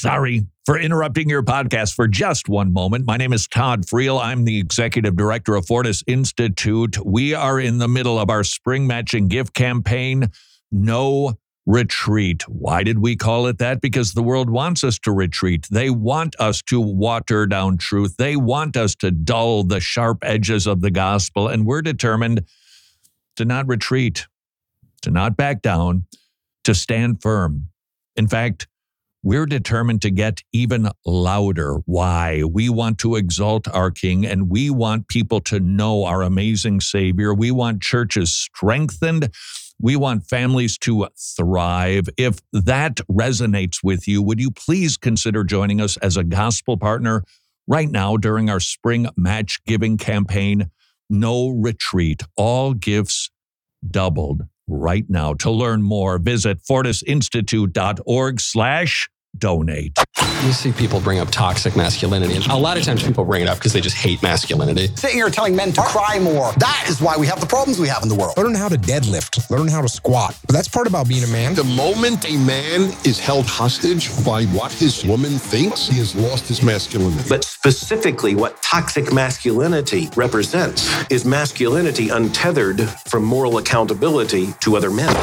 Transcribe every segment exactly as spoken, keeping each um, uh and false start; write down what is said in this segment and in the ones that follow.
Sorry for interrupting your podcast for just one moment. My name is Todd Friel. I'm the executive director of Fortis Institute. We are in the middle of our spring matching gift campaign, No Retreat. Why did we call it that? Because the world wants us to retreat. They want us to water down truth. They want us to dull the sharp edges of the gospel. And we're determined to not retreat, to not back down, to stand firm. In fact, we're determined to get even louder. Why? We want to exalt our King, and we want people to know our amazing Savior. We want churches strengthened. We want families to thrive. If that resonates with you, would you please consider joining us as a gospel partner right now during our spring match giving campaign, No Retreat, all gifts doubled right now. To learn more, visit fortisinstitute.org slash donate. You see people bring up toxic masculinity, and a lot of times people bring it up because they just hate masculinity. Sitting here telling men to cry more. That is why we have the problems we have in the world. Learn how to deadlift. Learn how to squat. But that's part about being a man. The moment a man is held hostage by what his woman thinks, he has lost his masculinity. But specifically, what toxic masculinity represents is masculinity untethered from moral accountability to other men.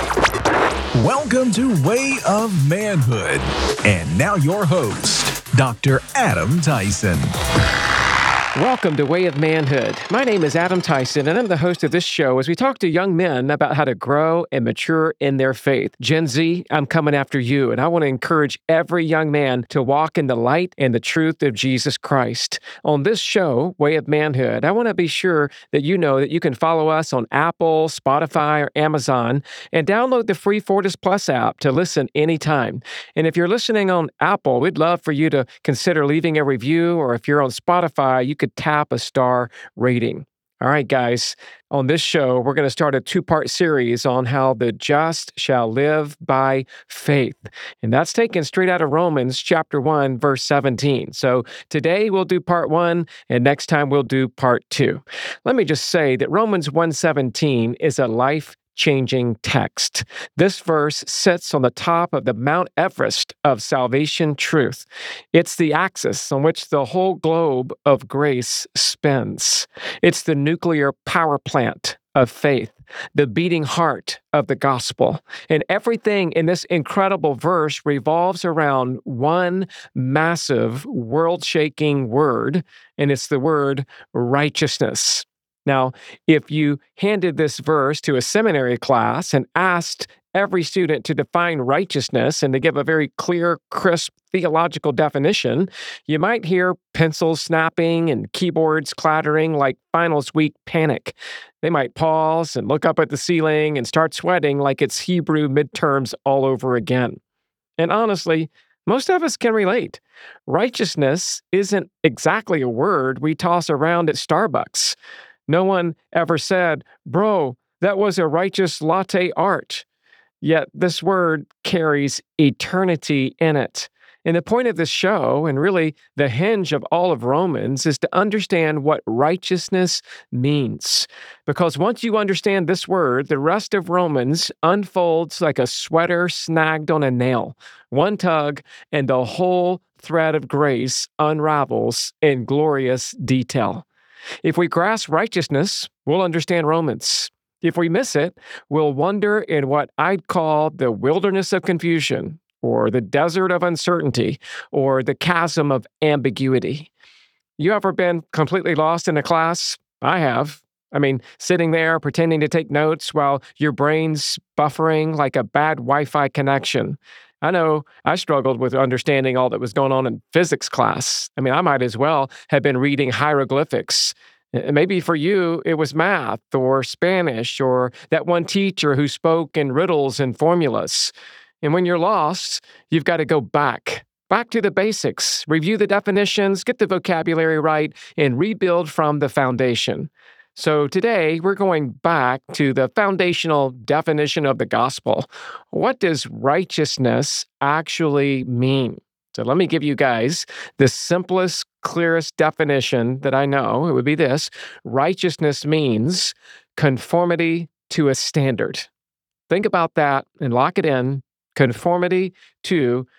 Welcome to Way of Manhood. And now your host, Doctor Adam Tyson. Welcome to Way of Manhood. My name is Adam Tyson, and I'm the host of this show as we talk to young men about how to grow and mature in their faith. Gen Z, I'm coming after you, and I want to encourage every young man to walk in the light and the truth of Jesus Christ. On this show, Way of Manhood, I want to be sure that you know that you can follow us on Apple, Spotify, or Amazon, and download the free Fortis Plus app to listen anytime. And if you're listening on Apple, we'd love for you to consider leaving a review, or if you're on Spotify, you could tap a star rating. All right, guys, on this show, we're going to start a two-part series on how the just shall live by faith. And that's taken straight out of Romans chapter one, verse seventeen. So today we'll do part one, and next time we'll do part two. Let me just say that Romans one seventeen is a life changing text. This verse sits on the top of the Mount Everest of salvation truth. It's the axis on which the whole globe of grace spins. It's the nuclear power plant of faith, the beating heart of the gospel. And everything in this incredible verse revolves around one massive, world-shaking word, and it's the word righteousness. Now, if you handed this verse to a seminary class and asked every student to define righteousness and to give a very clear, crisp theological definition, you might hear pencils snapping and keyboards clattering like finals week panic. They might pause and look up at the ceiling and start sweating like it's Hebrew midterms all over again. And honestly, most of us can relate. Righteousness isn't exactly a word we toss around at Starbucks. No one ever said, "Bro, that was a righteous latte art." Yet this word carries eternity in it. And the point of this show, and really the hinge of all of Romans, is to understand what righteousness means. Because once you understand this word, the rest of Romans unfolds like a sweater snagged on a nail. One tug, and the whole thread of grace unravels in glorious detail. If we grasp righteousness, we'll understand Romans. If we miss it, we'll wander in what I'd call the wilderness of confusion, or the desert of uncertainty, or the chasm of ambiguity. You ever been completely lost in a class? I have. I mean, sitting there pretending to take notes while your brain's buffering like a bad Wi-Fi connection. I know I struggled with understanding all that was going on in physics class. I mean, I might as well have been reading hieroglyphics. Maybe for you, it was math or Spanish or that one teacher who spoke in riddles and formulas. And when you're lost, you've got to go back, back to the basics, review the definitions, get the vocabulary right, and rebuild from the foundation. So today, we're going back to the foundational definition of the gospel. What does righteousness actually mean? So let me give you guys the simplest, clearest definition that I know. It would be this: righteousness means conformity to a standard. Think about that and lock it in. Conformity to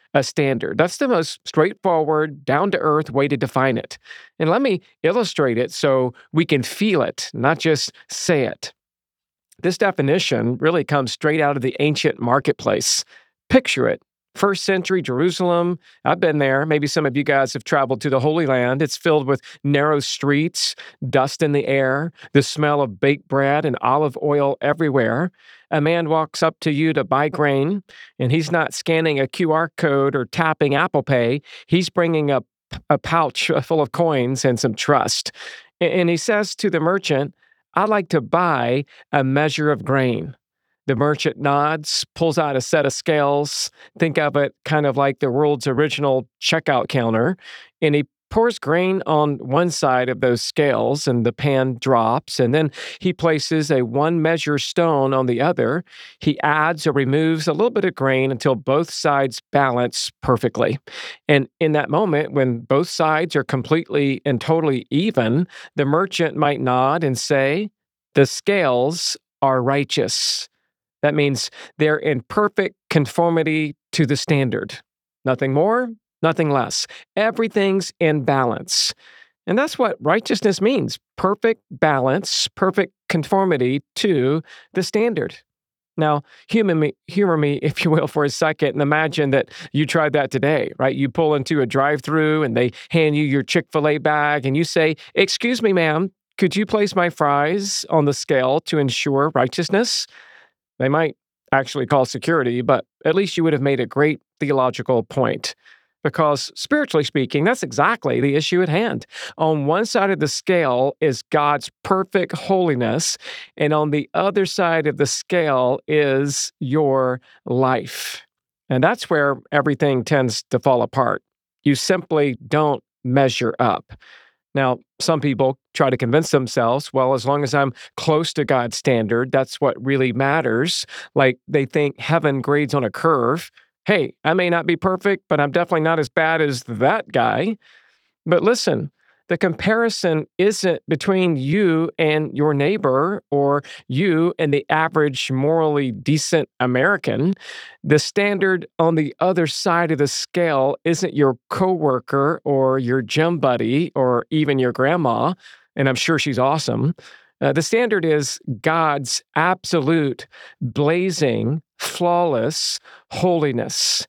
a standard. That's the most straightforward, down-to-earth way to define it. And let me illustrate it so we can feel it, not just say it. This definition really comes straight out of the ancient marketplace. Picture it. First century Jerusalem. I've been there. Maybe some of you guys have traveled to the Holy Land. It's filled with narrow streets, dust in the air, the smell of baked bread and olive oil everywhere. A man walks up to you to buy grain, and he's not scanning a Q R code or tapping Apple Pay. He's bringing a, a pouch full of coins and some trust. And he says to the merchant, "I'd like to buy a measure of grain." The merchant nods, pulls out a set of scales. Think of it kind of like the world's original checkout counter. And he pours grain on one side of those scales, and the pan drops. And then he places a one measure stone on the other. He adds or removes a little bit of grain until both sides balance perfectly. And in that moment, when both sides are completely and totally even, the merchant might nod and say, "The scales are righteous." That means they're in perfect conformity to the standard. Nothing more, nothing less. Everything's in balance. And that's what righteousness means. Perfect balance, perfect conformity to the standard. Now, humor me, humor me, if you will, for a second, and imagine that you tried that today, right? You pull into a drive-through and they hand you your Chick-fil-A bag and you say, "Excuse me, ma'am, could you place my fries on the scale to ensure righteousness?" They might actually call security, but at least you would have made a great theological point. Because spiritually speaking, that's exactly the issue at hand. On one side of the scale is God's perfect holiness, and on the other side of the scale is your life. And that's where everything tends to fall apart. You simply don't measure up. Now, some people try to convince themselves, well, as long as I'm close to God's standard, that's what really matters. Like they think heaven grades on a curve. Hey, I may not be perfect, but I'm definitely not as bad as that guy. But listen, the comparison isn't between you and your neighbor or you and the average morally decent American. The standard on the other side of the scale isn't your coworker or your gym buddy or even your grandma, and I'm sure she's awesome. Uh, the standard is God's absolute, blazing, flawless holiness.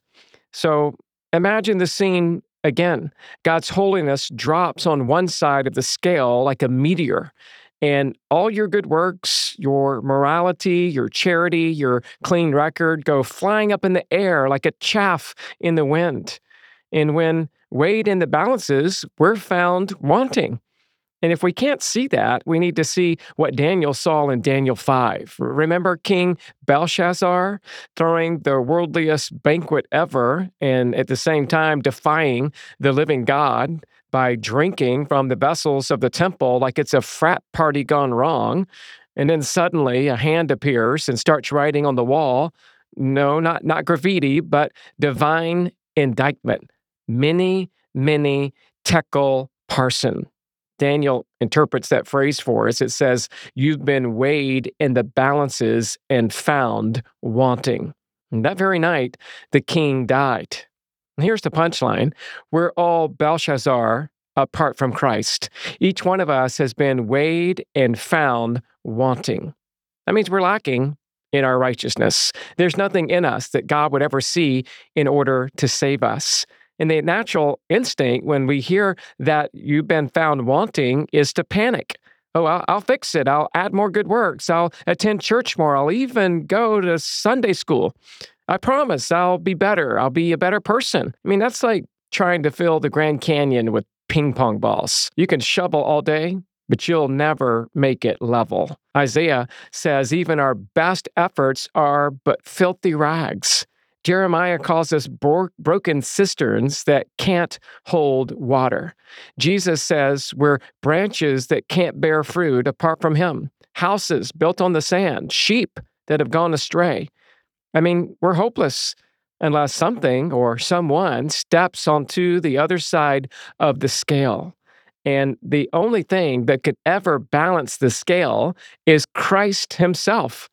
So imagine the scene again. God's holiness drops on one side of the scale like a meteor, and all your good works, your morality, your charity, your clean record go flying up in the air like a chaff in the wind. And when weighed in the balances, we're found wanting. And if we can't see that, we need to see what Daniel saw in Daniel five. Remember King Belshazzar throwing the worldliest banquet ever and at the same time defying the living God by drinking from the vessels of the temple like it's a frat party gone wrong. And then suddenly a hand appears and starts writing on the wall. No, not, not graffiti, but divine indictment. Mene, mene, tekel, parsin. Daniel interprets that phrase for us. It says, "You've been weighed in the balances and found wanting." And that very night, the king died. And here's the punchline. We're all Belshazzar apart from Christ. Each one of us has been weighed and found wanting. That means we're lacking in our righteousness. There's nothing in us that God would ever see in order to save us. And the natural instinct when we hear that you've been found wanting is to panic. Oh, I'll, I'll fix it. I'll add more good works. I'll attend church more. I'll even go to Sunday school. I promise I'll be better. I'll be a better person. I mean, that's like trying to fill the Grand Canyon with ping pong balls. You can shovel all day, but you'll never make it level. Isaiah says even our best efforts are but filthy rags. Jeremiah calls us bro- broken cisterns that can't hold water. Jesus says we're branches that can't bear fruit apart from him, houses built on the sand, sheep that have gone astray. I mean, we're hopeless unless something or someone steps onto the other side of the scale. And the only thing that could ever balance the scale is Christ himself.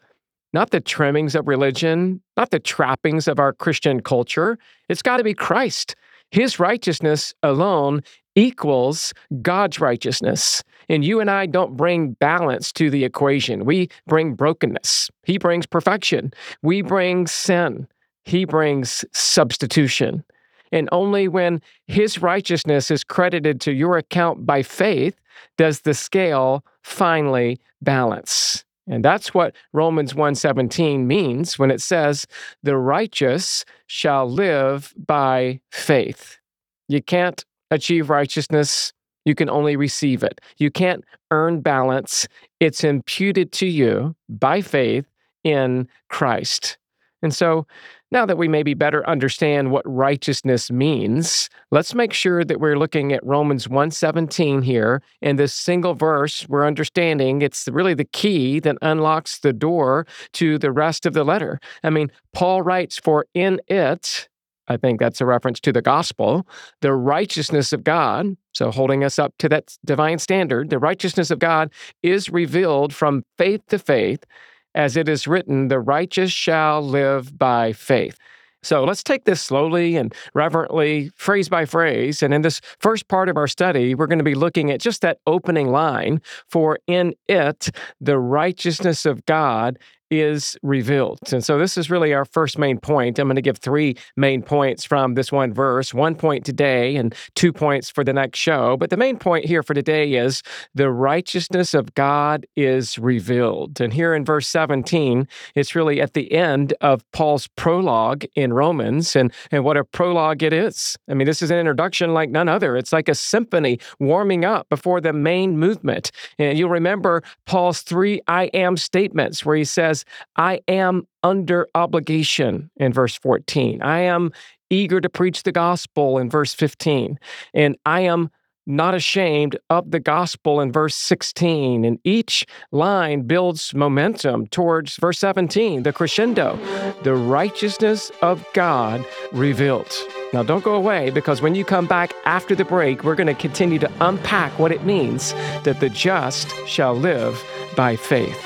not the trimmings of religion, not the trappings of our Christian culture. It's got to be Christ. His righteousness alone equals God's righteousness. And you and I don't bring balance to the equation. We bring brokenness. He brings perfection. We bring sin. He brings substitution. And only when his righteousness is credited to your account by faith does the scale finally balance. And that's what Romans one seventeen means when it says, the righteous shall live by faith. You can't achieve righteousness. You can only receive it. You can't earn balance. It's imputed to you by faith in Christ. And so now that we maybe better understand what righteousness means, let's make sure that we're looking at Romans one seventeen here. In this single verse, we're understanding it's really the key that unlocks the door to the rest of the letter. I mean, Paul writes, for in it, I think that's a reference to the gospel, the righteousness of God, so holding us up to that divine standard, the righteousness of God is revealed from faith to faith, as it is written, the righteous shall live by faith. So let's take this slowly and reverently, phrase by phrase. And in this first part of our study, we're going to be looking at just that opening line, for in it, the righteousness of God is revealed. And so this is really our first main point. I'm going to give three main points from this one verse, one point today and two points for the next show. But the main point here for today is the righteousness of God is revealed. And here in verse seventeen, it's really at the end of Paul's prologue in Romans, and, and what a prologue it is. I mean, this is an introduction like none other. It's like a symphony warming up before the main movement. And you'll remember Paul's three I am statements where he says, I am under obligation in verse fourteen. I am eager to preach the gospel in verse fifteen. And I am not ashamed of the gospel in verse sixteen. And each line builds momentum towards verse seventeen, the crescendo, the righteousness of God revealed. Now, don't go away, because when you come back after the break, we're going to continue to unpack what it means that the just shall live by faith.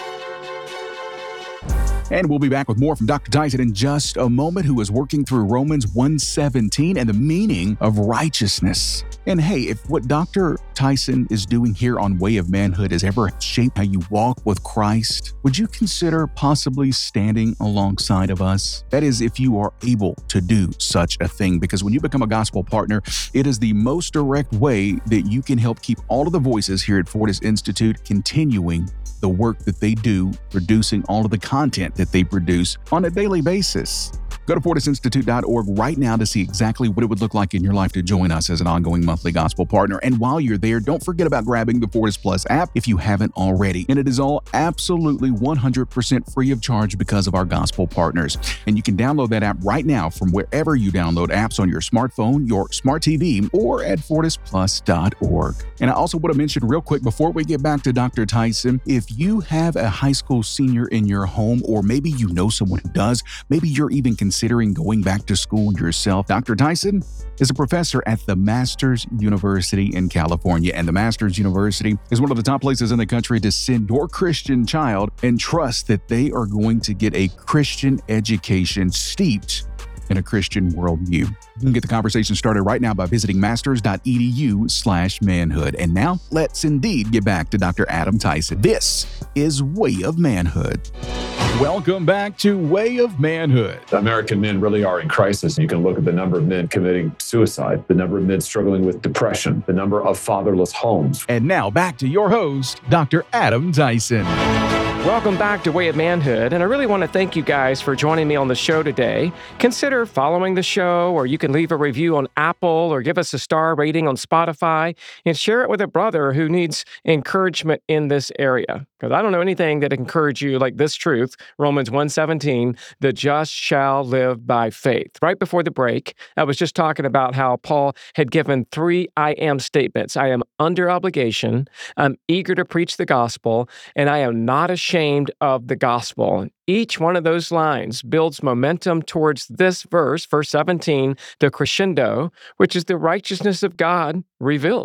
And we'll be back with more from Doctor Tyson in just a moment, who is working through Romans one seventeen and the meaning of righteousness. And hey, if what Doctor Tyson is doing here on Way of Manhood has ever shaped how you walk with Christ, would you consider possibly standing alongside of us? That is, if you are able to do such a thing, because when you become a gospel partner, it is the most direct way that you can help keep all of the voices here at Fortis Institute continuing the work that they do, producing all of the content that they produce on a daily basis. Go to fortis institute dot org right now to see exactly what it would look like in your life to join us as an ongoing monthly gospel partner. And while you're there, don't forget about grabbing the Fortis Plus app if you haven't already. And it is all absolutely one hundred percent free of charge because of our gospel partners. And you can download that app right now from wherever you download apps on your smartphone, your smart T V, or at fortis plus dot org. And I also want to mention real quick before we get back to Doctor Tyson, if you have a high school senior in your home, or maybe you know someone who does, maybe you're even considering going back to school yourself, Doctor Tyson is a professor at the Masters University in California. And the Masters University is one of the top places in the country to send your Christian child and trust that they are going to get a Christian education steeped in a Christian worldview. You can get the conversation started right now by visiting masters dot e d u slash manhood. And now let's indeed get back to Doctor Adam Tyson. This is Way of Manhood. Welcome back to Way of Manhood. American men really are in crisis. You can look at the number of men committing suicide, the number of men struggling with depression, the number of fatherless homes. And now back to your host, Doctor Adam Tyson. Welcome back to Way of Manhood, and I really want to thank you guys for joining me on the show today. Consider following the show, or you can leave a review on Apple or give us a star rating on Spotify and share it with a brother who needs encouragement in this area. Because I don't know anything that encourage you like this truth, Romans one seventeen, the just shall live by faith. Right before the break, I was just talking about how Paul had given three I am statements. I am under obligation, I'm eager to preach the gospel, and I am not ashamed of the gospel. Each one of those lines builds momentum towards this verse, verse seventeen, the crescendo, which is the righteousness of God revealed.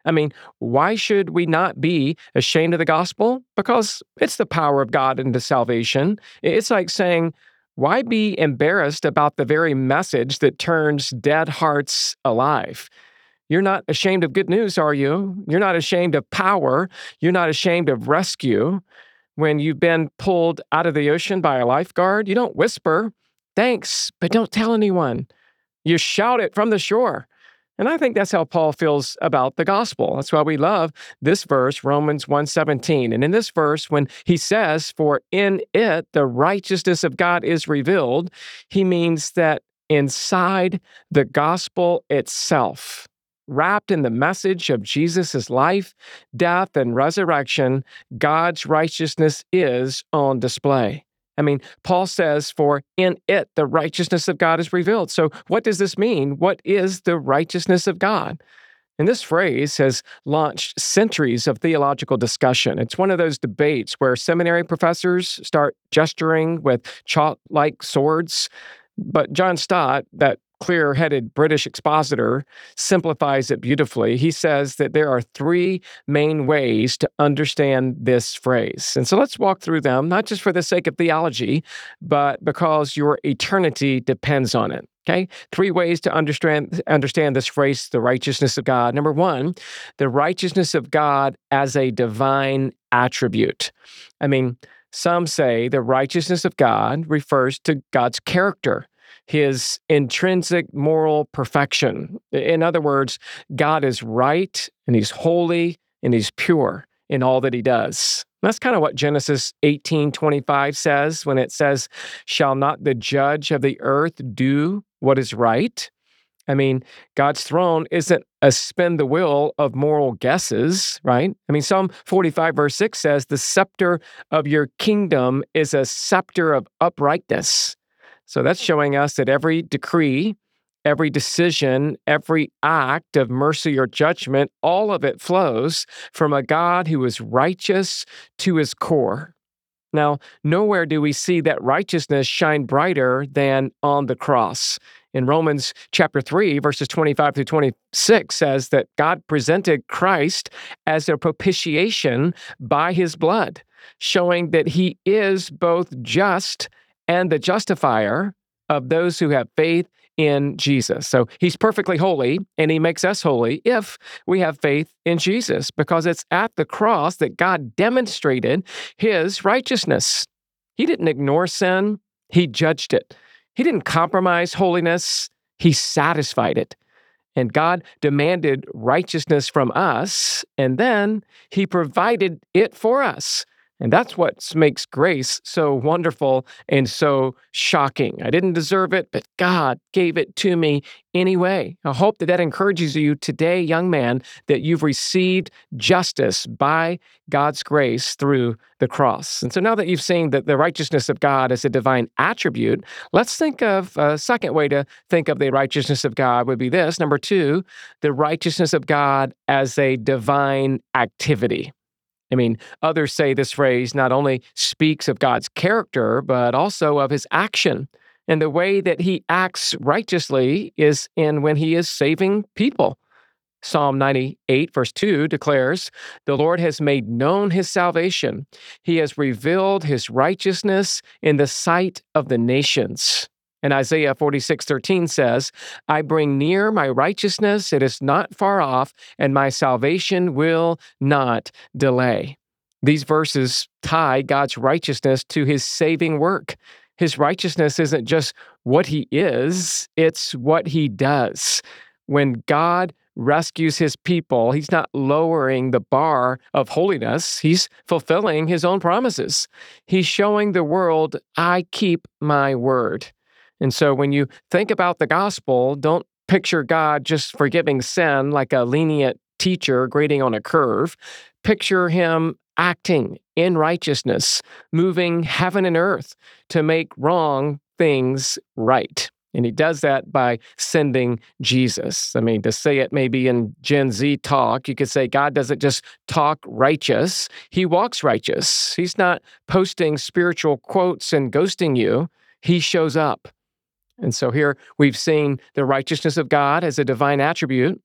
I mean, why should we not be ashamed of the gospel? Because it's the power of God into salvation. It's like saying, why be embarrassed about the very message that turns dead hearts alive? You're not ashamed of good news, are you? You're not ashamed of power. You're not ashamed of rescue. When you've been pulled out of the ocean by a lifeguard, you don't whisper, thanks, but don't tell anyone. You shout it from the shore. And I think that's how Paul feels about the gospel. That's why we love this verse, Romans one seventeen. And in this verse, when he says, for in it the righteousness of God is revealed, he means that inside the gospel itself, wrapped in the message of Jesus' life, death, and resurrection, God's righteousness is on display. I mean, Paul says, for in it, the righteousness of God is revealed. So what does this mean? What is the righteousness of God? And this phrase has launched centuries of theological discussion. It's one of those debates where seminary professors start gesturing with chalk-like swords. But John Stott, that clear-headed British expositor, simplifies it beautifully. He says that there are three main ways to understand this phrase. And so let's walk through them, not just for the sake of theology, but because your eternity depends on it. Okay? Three ways to understand, understand this phrase, the righteousness of God. Number one, the righteousness of God as a divine attribute. I mean, some say the righteousness of God refers to God's character, his intrinsic moral perfection. In other words, God is right, and he's holy, and he's pure in all that he does. That's kind of what Genesis eighteen twenty-five says when it says, shall not the judge of the earth do what is right? I mean, God's throne isn't a spin the wheel of moral guesses, right? I mean, Psalm forty-five verse six says, the scepter of your kingdom is a scepter of uprightness. So that's showing us that every decree, every decision, every act of mercy or judgment, all of it flows from a God who is righteous to his core. Now, nowhere do we see that righteousness shine brighter than on the cross. In Romans chapter three, verses twenty-five through twenty-six says that God presented Christ as a propitiation by his blood, showing that he is both just and the justifier of those who have faith in Jesus. So he's perfectly holy, and he makes us holy if we have faith in Jesus, because it's at the cross that God demonstrated his righteousness. He didn't ignore sin, he judged it. He didn't compromise holiness, he satisfied it. And God demanded righteousness from us, and then he provided it for us. And that's what makes grace so wonderful and so shocking. I didn't deserve it, but God gave it to me anyway. I hope that that encourages you today, young man, that you've received justice by God's grace through the cross. And so now that you've seen that the righteousness of God is a divine attribute, let's think of a second way to think of the righteousness of God would be this. Number two, the righteousness of God as a divine activity. I mean, others say this phrase not only speaks of God's character, but also of his action. And the way that he acts righteously is in when he is saving people. Psalm ninety-eight, verse two declares, the Lord has made known his salvation. He has revealed his righteousness in the sight of the nations. And Isaiah forty-six thirteen says, I bring near my righteousness, it is not far off, and my salvation will not delay. These verses tie God's righteousness to his saving work. His righteousness isn't just what he is, it's what he does. When God rescues his people, he's not lowering the bar of holiness, he's fulfilling his own promises. He's showing the world, I keep my word. And so when you think about the gospel, don't picture God just forgiving sin like a lenient teacher grading on a curve. Picture him acting in righteousness, moving heaven and earth to make wrong things right. And he does that by sending Jesus. I mean, to say it maybe in Gen Z talk, you could say God doesn't just talk righteous, he walks righteous. He's not posting spiritual quotes and ghosting you, he shows up. And so here we've seen the righteousness of God as a divine attribute.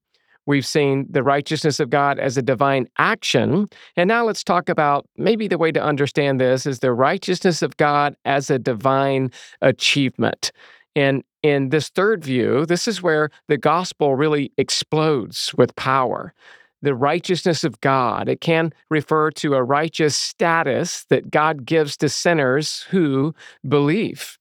We've seen the righteousness of God as a divine action. And now let's talk about maybe the way to understand this is the righteousness of God as a divine achievement. And in this third view, this is where the gospel really explodes with power. The righteousness of God, it can refer to a righteous status that God gives to sinners who believe.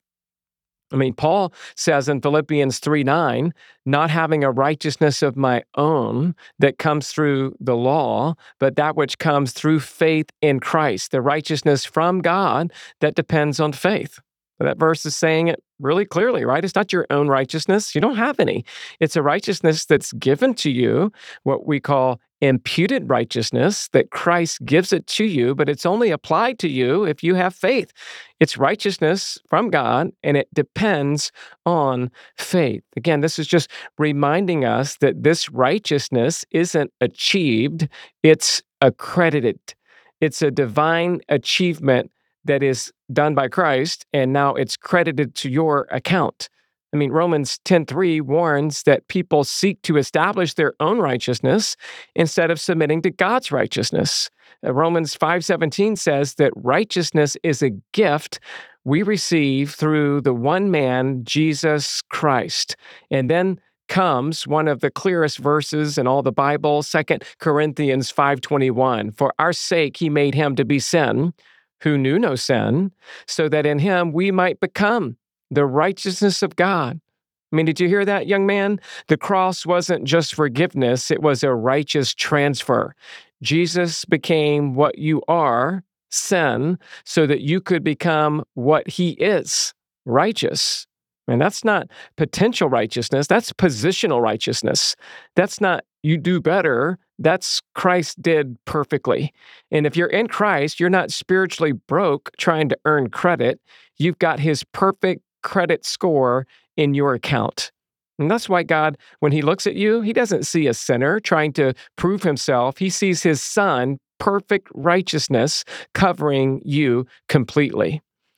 I mean, Paul says in Philippians three nine, not having a righteousness of my own that comes through the law, but that which comes through faith in Christ, the righteousness from God that depends on faith. That verse is saying it really clearly, right? It's not your own righteousness. You don't have any. It's a righteousness that's given to you, what we call imputed righteousness, that Christ gives it to you, but it's only applied to you if you have faith. It's righteousness from God, and it depends on faith. Again, this is just reminding us that this righteousness isn't achieved, it's accredited. It's a divine achievement that is done by Christ, and now it's credited to your account. I mean, Romans ten three warns that people seek to establish their own righteousness instead of submitting to God's righteousness. Uh, Romans five seventeen says that righteousness is a gift we receive through the one man, Jesus Christ. And then comes one of the clearest verses in all the Bible, Second Corinthians five twenty-one. For our sake he made him to be sin, who knew no sin, so that in him we might become the righteousness of God. I mean, did you hear that, young man? The cross wasn't just forgiveness, it was a righteous transfer. Jesus became what you are, sin, so that you could become what he is, righteous. And that's not potential righteousness, that's positional righteousness. That's not you do better, that's Christ did perfectly. And if you're in Christ, you're not spiritually broke trying to earn credit. You've got his perfect credit score in your account. And that's why God, when he looks at you, he doesn't see a sinner trying to prove himself. He sees his son, perfect righteousness, covering you completely.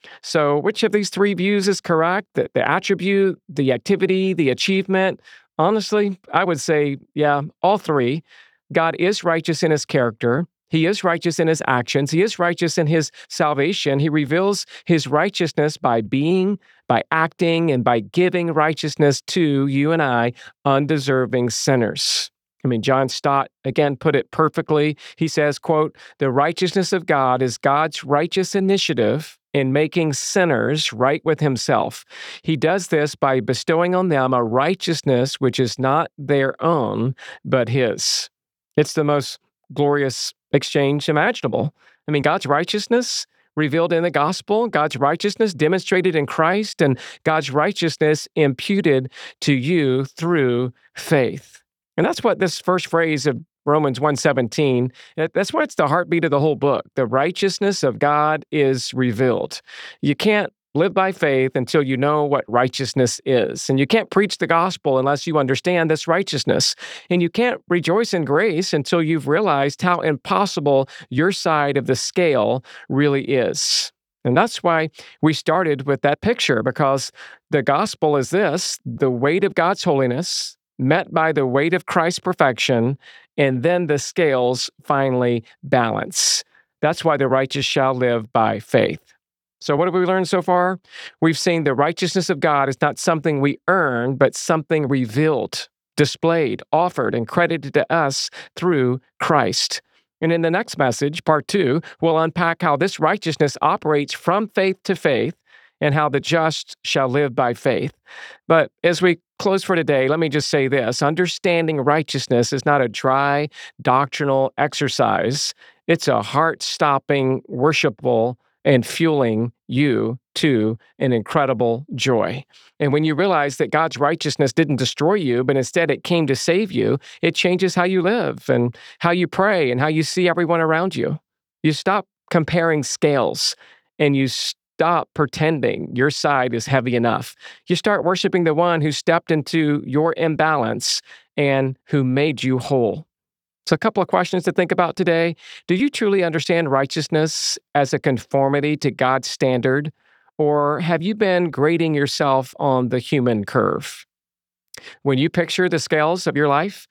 So which of these three views is correct? The, the attribute, the activity, the achievement? Honestly, I would say, yeah, all three. God is righteous in his character. He is righteous in his actions. He is righteous in his salvation. He reveals his righteousness by being, by acting, and by giving righteousness to you and I, undeserving sinners. I mean, John Stott, again, put it perfectly. He says, quote, the righteousness of God is God's righteous initiative in making sinners right with himself. He does this by bestowing on them a righteousness which is not their own, but his. It's the most glorious exchange imaginable. I mean, God's righteousness revealed in the gospel, God's righteousness demonstrated in Christ, and God's righteousness imputed to you through faith. And that's what this first phrase of Romans one seventeen, that's why it's the heartbeat of the whole book. The righteousness of God is revealed. You can't live by faith until you know what righteousness is. And you can't preach the gospel unless you understand this righteousness. And you can't rejoice in grace until you've realized how impossible your side of the scale really is. And that's why we started with that picture, because the gospel is this: the weight of God's holiness met by the weight of Christ's perfection, and then the scales finally balance. That's why the righteous shall live by faith. So what have we learned so far? We've seen the righteousness of God is not something we earn, but something revealed, displayed, offered, and credited to us through Christ. And in the next message, part two, we'll unpack how this righteousness operates from faith to faith and how the just shall live by faith. But as we close for today, let me just say this: understanding righteousness is not a dry doctrinal exercise. It's a heart-stopping, worshipful, and fueling you to an incredible joy. And when you realize that God's righteousness didn't destroy you, but instead it came to save you, it changes how you live and how you pray and how you see everyone around you. You stop comparing scales and you stop pretending your side is heavy enough. You start worshiping the one who stepped into your imbalance and who made you whole. So a couple of questions to think about today. Do you truly understand righteousness as a conformity to God's standard, or have you been grading yourself on the human curve? When you picture the scales of your life,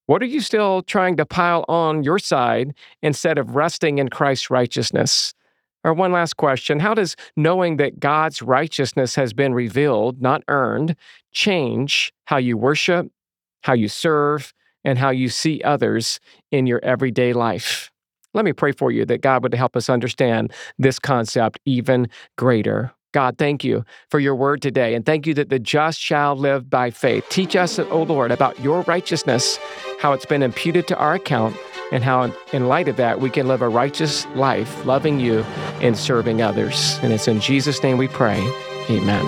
What are you still trying to pile on your side instead of resting in Christ's righteousness? Or one last question, how does knowing that God's righteousness has been revealed, not earned, change how you worship, how you serve, and how you see others in your everyday life? Let me pray for you that God would help us understand this concept even greater. God, thank you for your word today, and thank you that the just shall live by faith. Teach us, O Lord, about your righteousness, how it's been imputed to our account, and how in light of that, we can live a righteous life, loving you and serving others. And it's in Jesus' name we pray. Amen.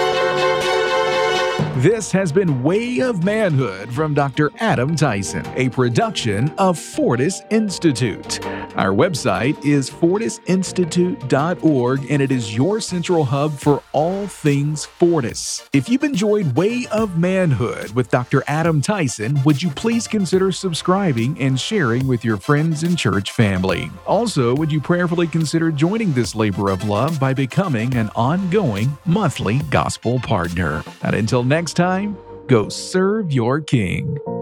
This has been Way of Manhood from Doctor Adam Tyson, a production of Fortis Institute. Our website is fortis institute dot org, and it is your central hub for all things Fortis. If you've enjoyed Way of Manhood with Doctor Adam Tyson, would you please consider subscribing and sharing with your friends and church family? Also, would you prayerfully consider joining this labor of love by becoming an ongoing monthly gospel partner? And until next time, go serve your King.